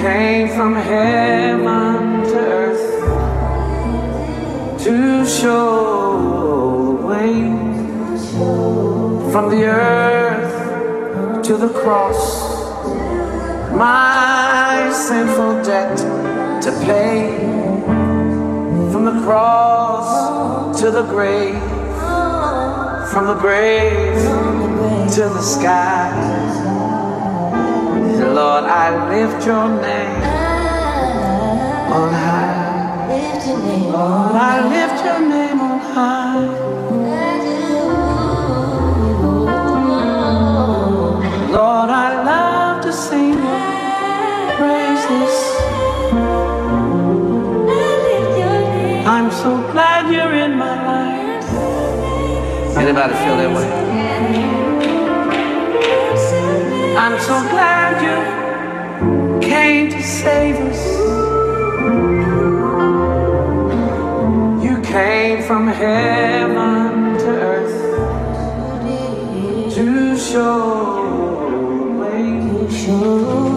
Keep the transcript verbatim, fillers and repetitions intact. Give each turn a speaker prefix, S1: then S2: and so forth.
S1: came from heaven to earth to show the way from the earth to the cross, my sinful debt to pay. From the cross to the grave, from the grave to the sky. Lord, I lift your name on high. Lord, I lift your name on high. Lord, I love to sing your praises. I'm so glad you're in my life. Anybody feel that way? I'm so glad you came to save us. You came from heaven to earth to show the way.